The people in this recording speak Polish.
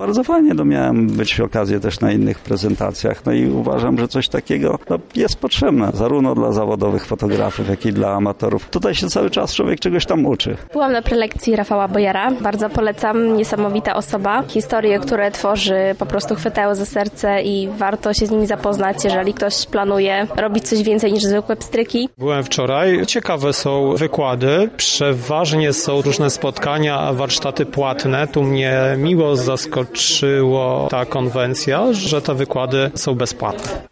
Bardzo fajnie, miałem być okazję też na innych prezentacjach, i uważam, że coś takiego jest potrzebne, zarówno dla zawodowych fotografów, jak i dla amatorów. Tutaj się cały czas człowiek czegoś tam uczy. Byłam na prelekcji Rafała Bojara, bardzo polecam, niesamowita osoba. Historie, które tworzy, po prostu chwytają za serce i warto się z nimi zapoznać, jeżeli ktoś planuje robić coś więcej niż zwykłe pstryki. Byłem wczoraj, ciekawe są wykłady, przeważnie są różne spotkania, warsztaty płatne. Tu mnie miło zaskoczyło ta konwencja, że te wykłady są bezpłatne.